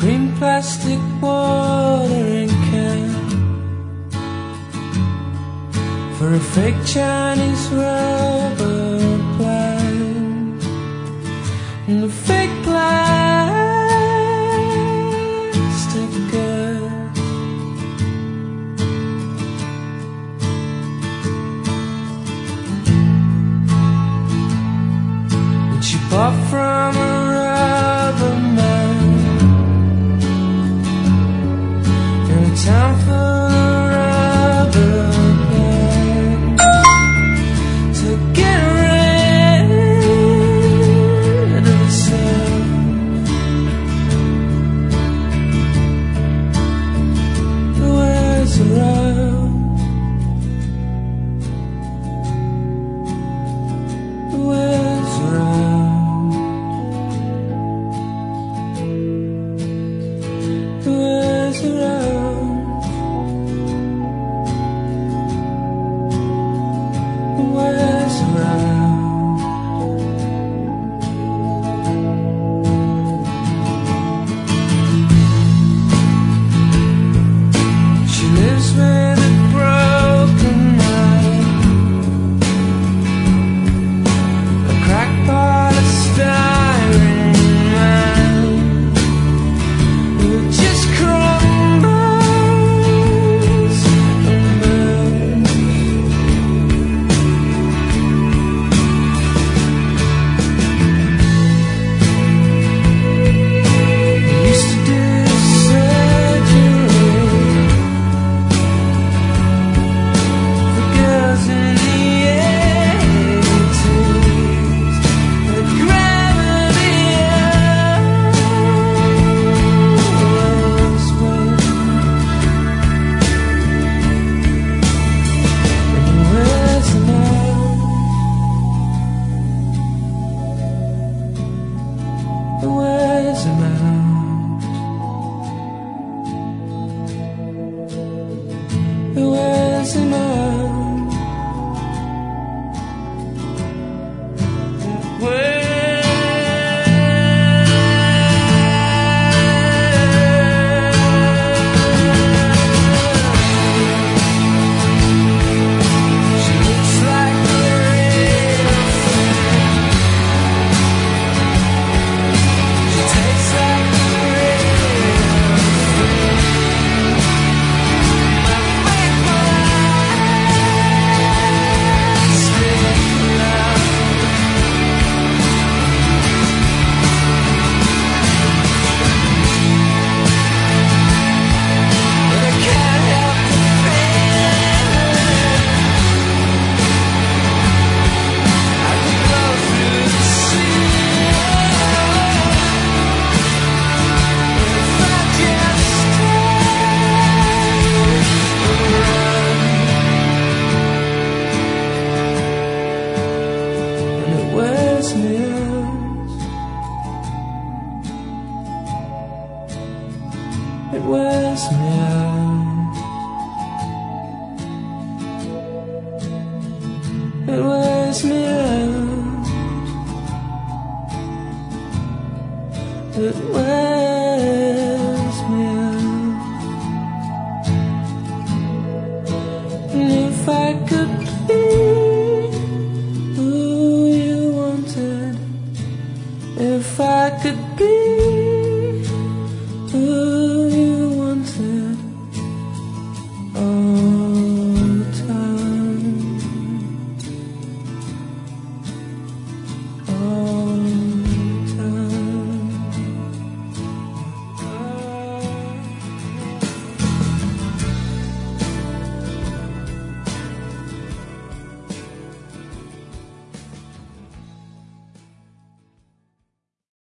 green plastic watering can for a fake Chinese rubber plant and a fake plastic girl. And she bought from a rubber man in a town full of rubber plants to get rid of herself. The words around, the words around, the words around. Was around. She lives with a broken mind, a crackpot of styrene man who just crumbles and burns. Used to do surgery for girls in the 80s, but gravity always wins. And where's the man? Where's the man? Where's the man? She looks like a real thing. She tastes like a real thing. It wears me out. It wears me out. It wears me out. It wears me out. And if I could be who you wanted, if I could be who you wanted, oh.